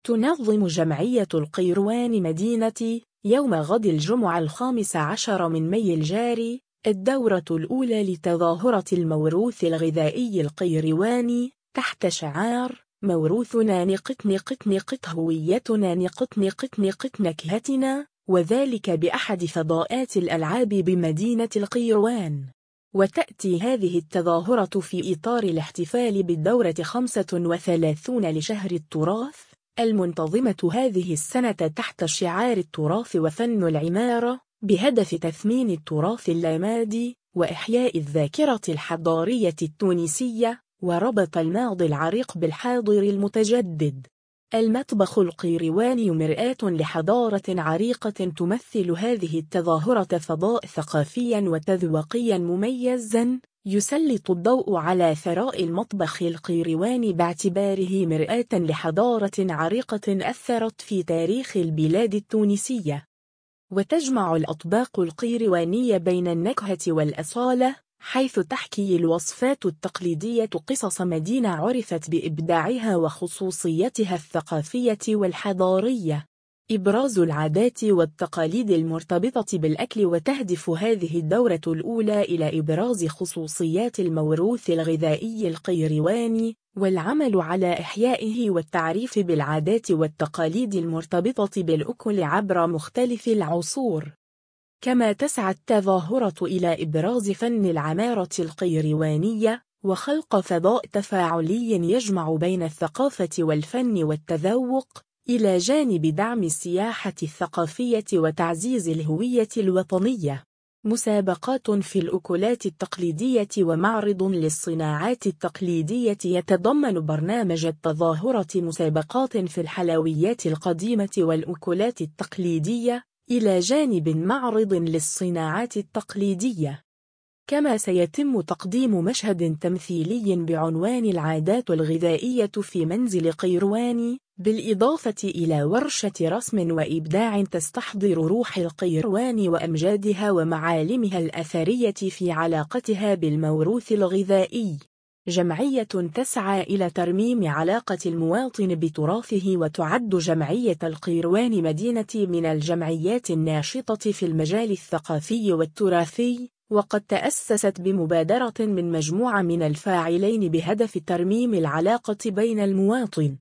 تنظم جمعية القيروان مدينتي يوم غد الجمعة 15 من مايو الجاري الدورة الأولى لتظاهرة الموروث الغذائي القيرواني تحت شعار موروثنا نقت نقت نقت هويتنا نقت نقت نقت نكهتنا، وذلك بأحد فضاءات الألعاب بمدينة القيروان. وتأتي هذه التظاهرة في إطار الاحتفال بالدورة 35 لشهر التراث المنتظمة هذه السنة تحت شعار التراث وفن العمارة، بهدف تثمين التراث اللامادي وإحياء الذاكرة الحضارية التونسية وربط الماضي العريق بالحاضر المتجدد. المطبخ القيرواني مرآة لحضارة عريقة. تمثل هذه التظاهرة فضاء ثقافيا وتذوقيا مميزا يسلط الضوء على ثراء المطبخ القيرواني باعتباره مرآة لحضارة عريقة أثرت في تاريخ البلاد التونسية. وتجمع الأطباق القيروانية بين النكهة والأصالة، حيث تحكي الوصفات التقليدية قصص مدينة عرفت بإبداعها وخصوصيتها الثقافية والحضارية. إبراز العادات والتقاليد المرتبطة بالأكل. وتهدف هذه الدورة الأولى إلى إبراز خصوصيات الموروث الغذائي القيرواني والعمل على إحيائه والتعريف بالعادات والتقاليد المرتبطة بالأكل عبر مختلف العصور. كما تسعى التظاهرة إلى إبراز فن العمارة القيروانية وخلق فضاء تفاعلي يجمع بين الثقافة والفن والتذوق، إلى جانب دعم السياحة الثقافية وتعزيز الهوية الوطنية. مسابقات في الأكلات التقليدية ومعرض للصناعات التقليدية. يتضمن برنامج التظاهرة مسابقات في الحلويات القديمة والأكلات التقليدية، إلى جانب معرض للصناعات التقليدية. كما سيتم تقديم مشهد تمثيلي بعنوان العادات الغذائية في منزل قيرواني، بالإضافة إلى ورشة رسم وإبداع تستحضر روح القيروان وأمجادها ومعالمها الأثرية في علاقتها بالموروث الغذائي. جمعية تسعى إلى ترميم علاقة المواطن بتراثه. وتعد جمعية القيروان مدينتي من الجمعيات الناشطة في المجال الثقافي والتراثي، وقد تأسست بمبادرة من مجموعة من الفاعلين بهدف ترميم العلاقة بين المواطن